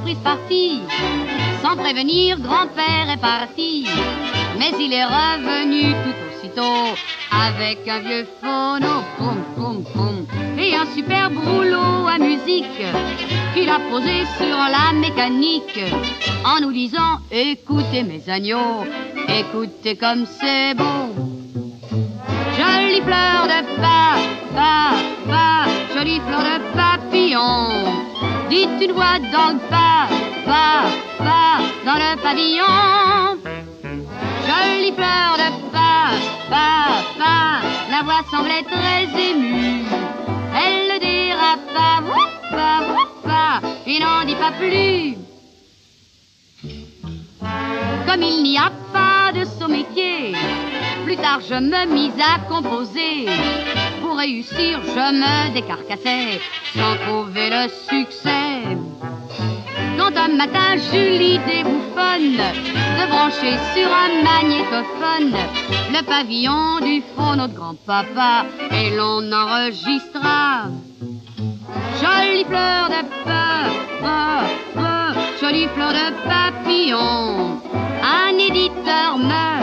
surprise partie. Sans prévenir, grand-père est parti. Mais il est revenu tout aussitôt avec un vieux phono, poum, poum, poum, et un superbe rouleau à musique qu'il a posé sur la mécanique en nous disant: écoutez mes agneaux, écoutez comme c'est beau. Jolie fleur de jolie fleur de papillon, dites une voix dans le dans le pavillon. Jolie fleur de la voix semblait très émue. Elle le dérapa, et n'en dit pas plus. Comme il n'y a pas de saut métier, plus tard je me mis à composer. Pour réussir, je me décarcassais sans trouver le succès. Quand un matin j'eus l'idée bouffonne de brancher sur un magnétophone le pavillon du phono de grand-papa, et l'on enregistra. Jolie fleur de jolie fleur de papillon, un éditeur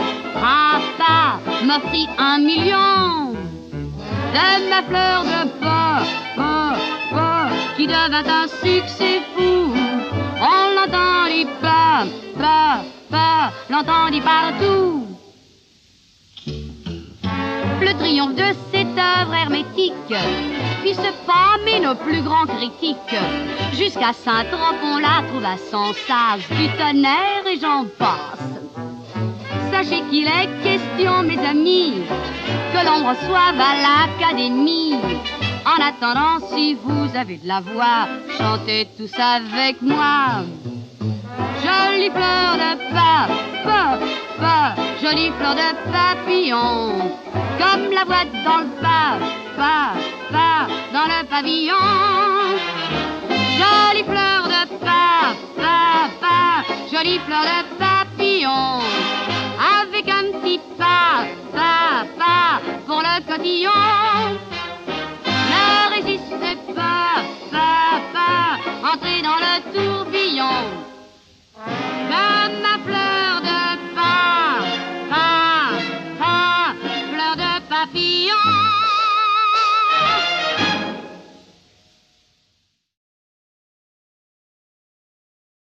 m'offrit 1 million. De ma fleur de qui devint un succès fou. On l'entendit l'entendit partout. Le triomphe de cette œuvre hermétique fit se pâmer nos plus grands critiques. Jusqu'à Saint-Trope on la trouva sans sas, du tonnerre et j'en passe. Sachez qu'il est question, mes amis, que l'on reçoive à l'académie. En attendant, si vous avez de la voix, chantez tous avec moi. Jolie fleur de jolie fleur de papillon, comme la voix dans le dans le pavillon. Jolie fleur de jolie fleur de